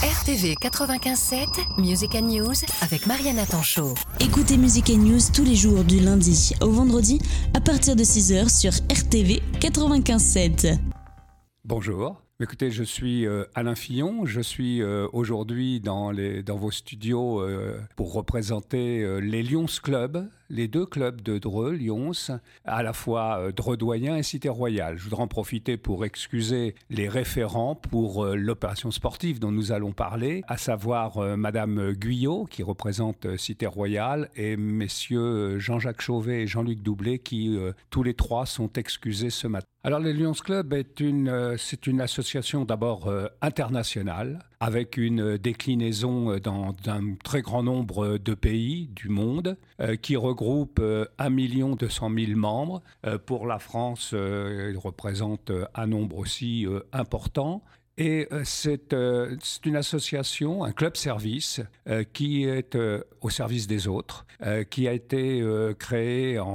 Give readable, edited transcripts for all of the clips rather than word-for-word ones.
RTV 95.7, Music & News avec Mariana Tanchot. Écoutez Music & News tous les jours du lundi au vendredi à partir de 6h sur RTV 95.7. Bonjour. Écoutez, je suis Alain Fillon. Je suis aujourd'hui dans vos studios pour représenter les Lions Club, les deux clubs de Dreux, Lions, à la fois Dreux-Doyen et Cité Royale. Je voudrais en profiter pour excuser les référents pour l'opération sportive dont nous allons parler, à savoir Madame Guyot, qui représente Cité Royale, et messieurs Jean-Jacques Chauvet et Jean-Luc Doublé, qui tous les trois sont excusés ce matin. Alors, les Lions Club c'est une association d'abord internationale, avec une déclinaison dans un très grand nombre de pays du monde, qui regroupe 1 200 000 membres. Pour la France, il représente un nombre aussi important. Et c'est une association, un club-service qui est au service des autres, qui a été créé en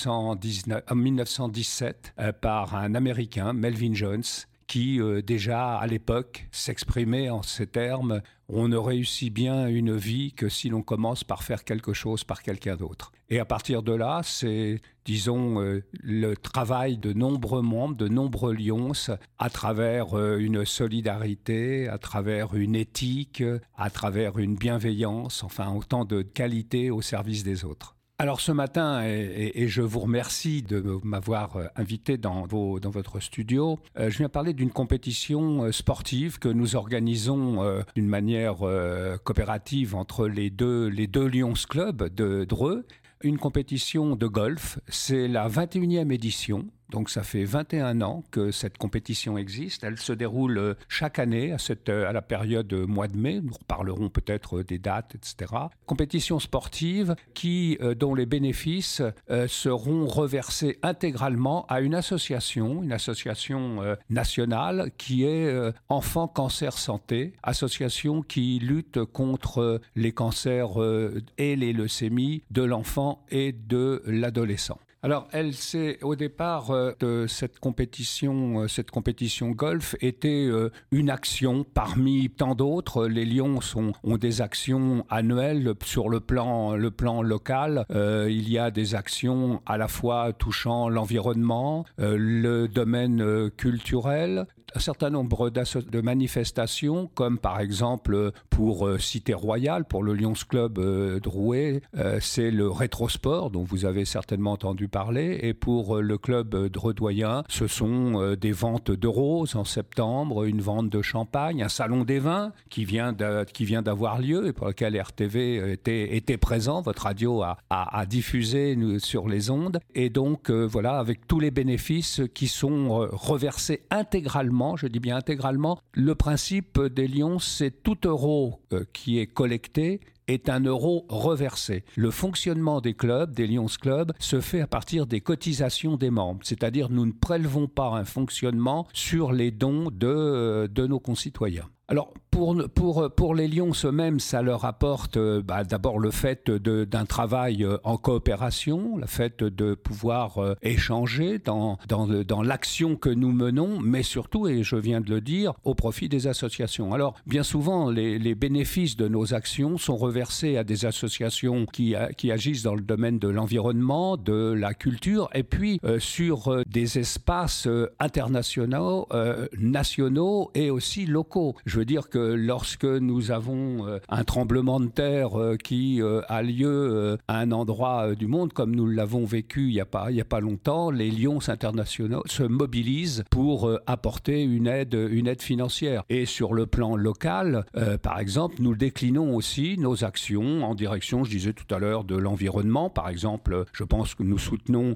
1917 par un Américain, Melvin Jones, qui déjà à l'époque s'exprimait en ces termes: on ne réussit bien une vie que si l'on commence par faire quelque chose par quelqu'un d'autre. Et à partir de là, c'est, disons, le travail de nombreux membres, de nombreux Lions, à travers une solidarité, à travers une éthique, à travers une bienveillance, enfin autant de qualités au service des autres. Alors ce matin, et je vous remercie de m'avoir invité dans votre studio, je viens parler d'une compétition sportive que nous organisons d'une manière coopérative entre les deux Lions Club de Dreux. Une compétition de golf, c'est la 21e édition. Donc ça fait 21 ans que cette compétition existe. Elle se déroule chaque année à la période mois de mai. Nous reparlerons peut-être des dates, etc. Compétition sportive dont les bénéfices seront reversés intégralement à une association nationale qui est Enfants Cancer Santé, association qui lutte contre les cancers et les leucémies de l'enfant et de l'adolescent. Alors, c'est au départ de cette compétition golf était une action parmi tant d'autres. Les Lions ont des actions annuelles sur le plan local. Il y a des actions à la fois touchant l'environnement, le domaine culturel, un certain nombre de manifestations, comme par exemple pour Cité Royale, pour le Lions Club Drouet, c'est le rétrosport dont vous avez certainement entendu parler, et pour le club Dreux-Doyen, ce sont des ventes de roses en septembre, une vente de champagne, un salon des vins qui vient d'avoir lieu et pour lequel RTV était présent, votre radio a diffusé sur les ondes, et donc voilà, avec tous les bénéfices qui sont reversés intégralement. Je dis bien intégralement. Le principe des Lions, c'est tout euro qui est collecté est un euro reversé. Le fonctionnement des clubs, des Lions Club, se fait à partir des cotisations des membres. C'est-à-dire, nous ne prélevons pas un fonctionnement sur les dons de nos concitoyens. Alors, pour les Lions eux-mêmes, ça leur apporte d'abord le fait d'un travail en coopération, le fait de pouvoir échanger dans l'action que nous menons, mais surtout, et je viens de le dire, au profit des associations. Alors, bien souvent, les bénéfices de nos actions sont reversés à des associations qui agissent dans le domaine de l'environnement, de la culture, et puis sur des espaces internationaux, nationaux et aussi locaux. Je veux dire que lorsque nous avons un tremblement de terre qui a lieu à un endroit du monde, comme nous l'avons vécu il y a pas longtemps, les Lions internationaux se mobilisent pour apporter une aide financière. Et sur le plan local, par exemple, nous déclinons aussi nos actions en direction, je disais tout à l'heure, de l'environnement. Par exemple, je pense que nous soutenons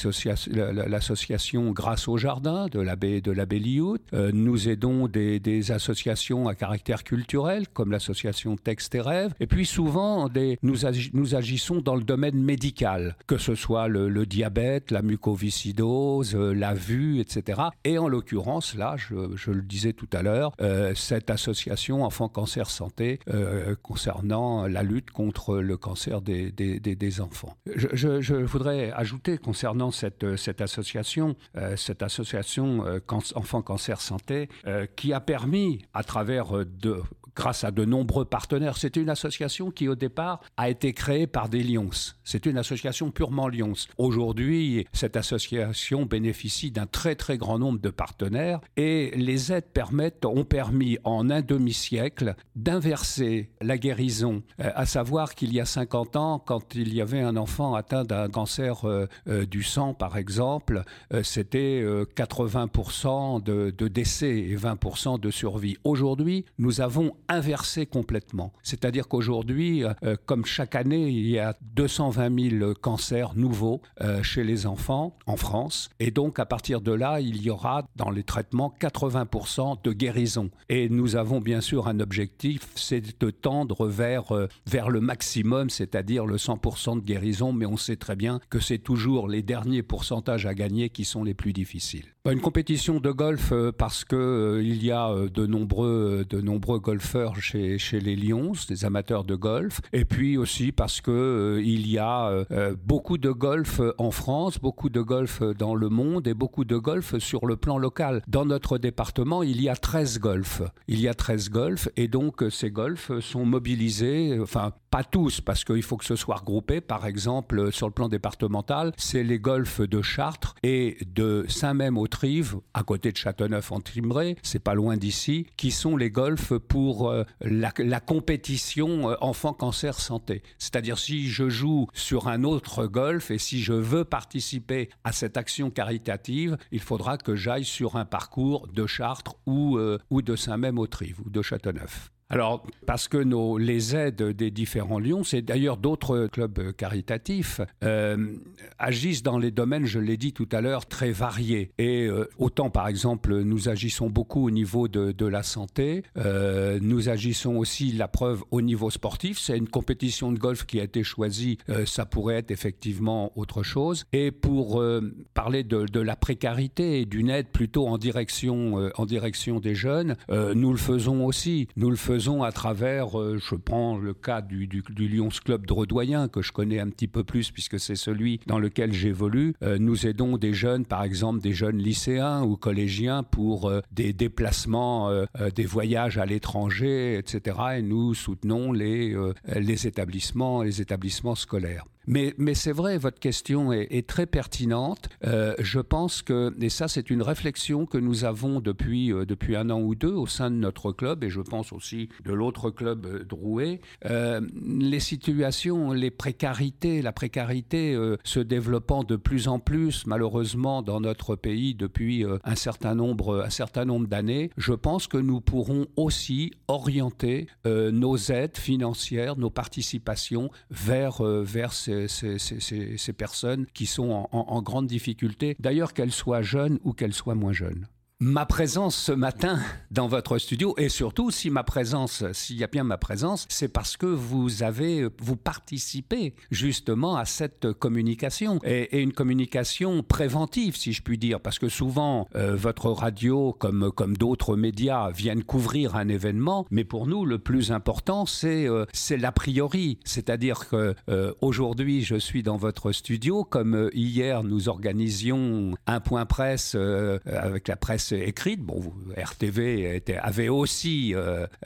l'association Grâce au Jardin de l'abbé Lioud. Nous aidons des associations à caractère culturel, comme l'association Texte et Rêve. Et puis souvent, nous agissons dans le domaine médical, que ce soit le diabète, la mucoviscidose, la vue, etc. Et en l'occurrence, là, je le disais tout à l'heure, cette association Enfants Cancer Santé concernant la lutte contre le cancer des enfants. Je voudrais ajouter concernant cette association Enfants Cancer Santé, qui a permis, à travers grâce à de nombreux partenaires. C'est une association qui, au départ, a été créée par des Lions. C'est une association purement Lions. Aujourd'hui, cette association bénéficie d'un très, très grand nombre de partenaires et les aides ont permis, en un demi-siècle, d'inverser la guérison. À savoir qu'il y a 50 ans, quand il y avait un enfant atteint d'un cancer du sang, par exemple, c'était 80% de décès et 20% de survie. Aujourd'hui, nous avons inversé complètement. C'est-à-dire qu'aujourd'hui, comme chaque année, il y a 220 000 cancers nouveaux chez les enfants en France. Et donc, à partir de là, il y aura dans les traitements 80% de guérison. Et nous avons bien sûr un objectif, c'est de tendre vers le maximum, c'est-à-dire le 100% de guérison. Mais on sait très bien que c'est toujours les derniers pourcentages à gagner qui sont les plus difficiles. Une compétition de golf parce que il y a de nombreux golfeurs chez les Lions, des amateurs de golf, et puis aussi parce que il y a beaucoup de golf en France, beaucoup de golf dans le monde et beaucoup de golf sur le plan local. Dans notre département, il y a 13 golfs. Il y a 13 golfs et donc ces golfs sont mobilisés, enfin pas tous parce qu'il faut que ce soit regroupé. Par exemple, sur le plan départemental, c'est les golfs de Chartres et de Saint-Même-aux-Trives, à côté de Châteauneuf-en-Trimeraie, c'est pas loin d'ici, qui sont les golfs pour la compétition enfant cancer santé. C'est-à-dire si je joue sur un autre golf et si je veux participer à cette action caritative, il faudra que j'aille sur un parcours de Chartres ou de Saint-Même-aux-Trives ou de Châteauneuf. Alors, parce que les aides des différents Lions, et d'ailleurs d'autres clubs caritatifs, agissent dans les domaines, je l'ai dit tout à l'heure, très variés. Et autant, par exemple, nous agissons beaucoup au niveau de la santé, nous agissons aussi, la preuve, au niveau sportif. C'est une compétition de golf qui a été choisie, ça pourrait être effectivement autre chose. Et pour parler de la précarité et d'une aide plutôt en direction des jeunes, nous le faisons aussi. Nous le faisons à travers, je prends le cas du Lions Club Dreux-Doyen, que je connais un petit peu plus puisque c'est celui dans lequel j'évolue. Nous aidons des jeunes, par exemple des jeunes lycéens ou collégiens pour des déplacements, des voyages à l'étranger, etc. Et nous soutenons les établissements scolaires. Mais c'est vrai, votre question est très pertinente. Je pense que, et ça c'est une réflexion que nous avons depuis 1 an ou 2 au sein de notre club, et je pense aussi de l'autre club Drouet, les situations, la précarité se développant de plus en plus, malheureusement, dans notre pays depuis un certain nombre d'années, je pense que nous pourrons aussi orienter nos aides financières, nos participations vers ces personnes qui sont en grande difficulté, d'ailleurs qu'elles soient jeunes ou qu'elles soient moins jeunes. Ma présence ce matin dans votre studio, et surtout s'il y a bien ma présence, c'est parce que vous participez justement à cette communication, et une communication préventive, si je puis dire, parce que souvent votre radio, comme d'autres médias, viennent couvrir un événement, mais pour nous le plus important c'est l'a priori, c'est-à-dire que aujourd'hui je suis dans votre studio, comme hier nous organisions un point presse avec la presse écrite. Bon, RTV avait aussi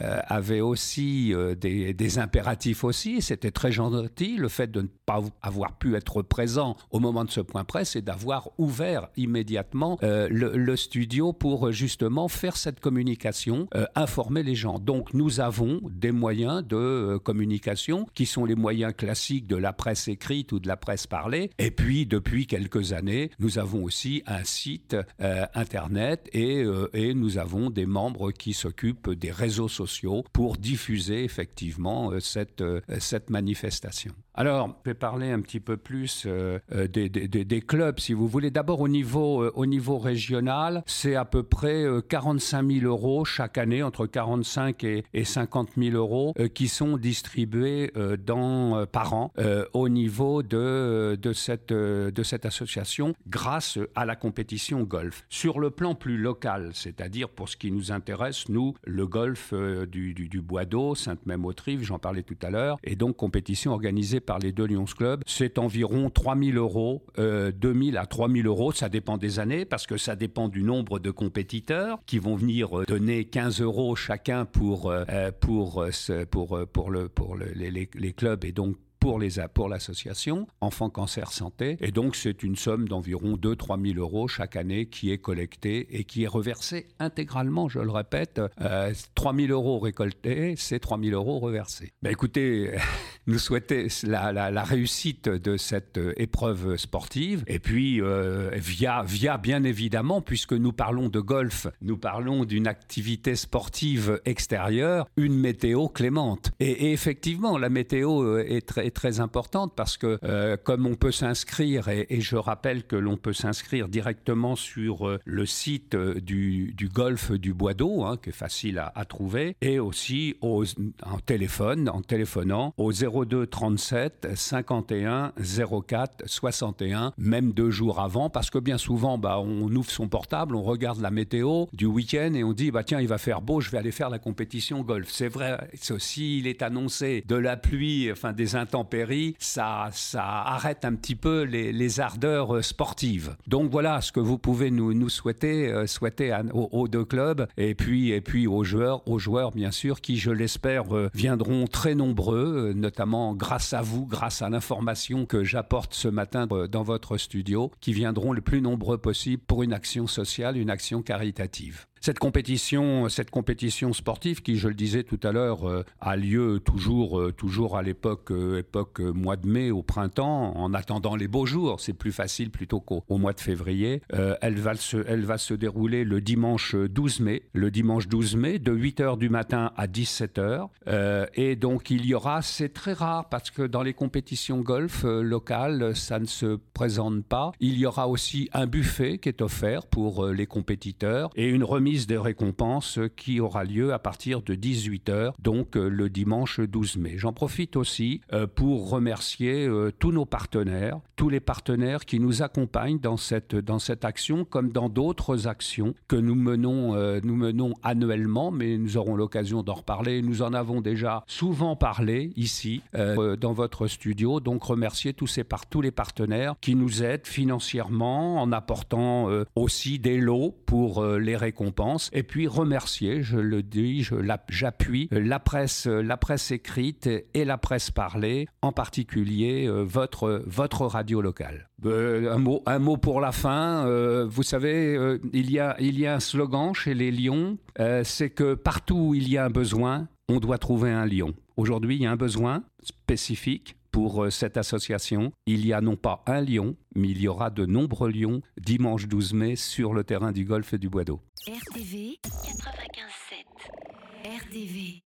des impératifs aussi. C'était très gentil le fait de ne pas avoir pu être présent au moment de ce point presse et d'avoir ouvert immédiatement le studio pour justement faire cette communication, informer les gens. Donc nous avons des moyens de communication qui sont les moyens classiques de la presse écrite ou de la presse parlée. Et puis depuis quelques années, nous avons aussi un site internet et nous avons des membres qui s'occupent des réseaux sociaux pour diffuser effectivement cette manifestation. Alors, je vais parler un petit peu plus des clubs, si vous voulez. D'abord, au niveau régional, c'est à peu près 45 000 euros chaque année, entre 45 et 50 000 euros, qui sont distribués par an au niveau de cette association grâce à la compétition golf. Sur le plan plus local, c'est-à-dire pour ce qui nous intéresse, nous, le golf du Bois d'Eau, Sainte-Même-aux-Trives, j'en parlais tout à l'heure, et donc compétition organisée par les deux Lions Club, c'est environ 3 000 euros, 2 000 à 3 000 euros, ça dépend des années, parce que ça dépend du nombre de compétiteurs qui vont venir donner 15 euros chacun pour les clubs et donc pour l'association Enfants Cancer Santé. Et donc, c'est une somme d'environ 2-3 000 euros chaque année qui est collectée et qui est reversée intégralement, je le répète. 3 000 euros récoltés, c'est 3 000 euros reversés. Ben, écoutez, nous souhaitons la réussite de cette épreuve sportive. Et puis, via bien évidemment, puisque nous parlons de golf, nous parlons d'une activité sportive extérieure, une météo clémente. Et effectivement, la météo est très importante parce que comme on peut s'inscrire, et je rappelle que l'on peut s'inscrire directement sur le site du golf du Bois d'Eau, qui est facile à trouver, et aussi en téléphonant au 02 37 51 04 61, même 2 jours avant, parce que bien souvent on ouvre son portable, on regarde la météo du week-end et on dit tiens, il va faire beau, je vais aller faire la compétition golf. C'est vrai, s'il est annoncé de la pluie, des intempéries, ça arrête un petit peu les ardeurs sportives. Donc voilà ce que vous pouvez nous souhaiter aux deux clubs et puis aux joueurs bien sûr, qui je l'espère viendront très nombreux, notamment grâce à vous, grâce à l'information que j'apporte ce matin dans votre studio, qui viendront le plus nombreux possible pour une action sociale, une action caritative. Cette compétition sportive qui, je le disais tout à l'heure, a lieu toujours à l'époque mois de mai, au printemps, en attendant les beaux jours. C'est plus facile plutôt qu'au mois de février. Elle va se dérouler le dimanche 12 mai, de 8h du matin à 17h. Et donc il y aura, c'est très rare parce que dans les compétitions golf locales, ça ne se présente pas. Il y aura aussi un buffet qui est offert pour les compétiteurs et une remise des récompenses qui aura lieu à partir de 18h, donc le dimanche 12 mai. J'en profite aussi pour remercier tous nos partenaires, tous les partenaires qui nous accompagnent dans cette action, comme dans d'autres actions que nous menons annuellement, mais nous aurons l'occasion d'en reparler. Nous en avons déjà souvent parlé ici, dans votre studio. Donc remercier tous les partenaires qui nous aident financièrement en apportant aussi des lots pour les récompenses. Et puis remercier, je le dis, j'appuie la presse écrite et la presse parlée, en particulier votre radio locale. Un mot pour la fin. Vous savez, il y a un slogan chez les Lions, c'est que partout où il y a un besoin, on doit trouver un lion. Aujourd'hui, il y a un besoin spécifique pour cette association. Il y a non pas un lion, mais il y aura de nombreux lions dimanche 12 mai sur le terrain du golf du Bois d'Eau. RTV 95.7. RTV.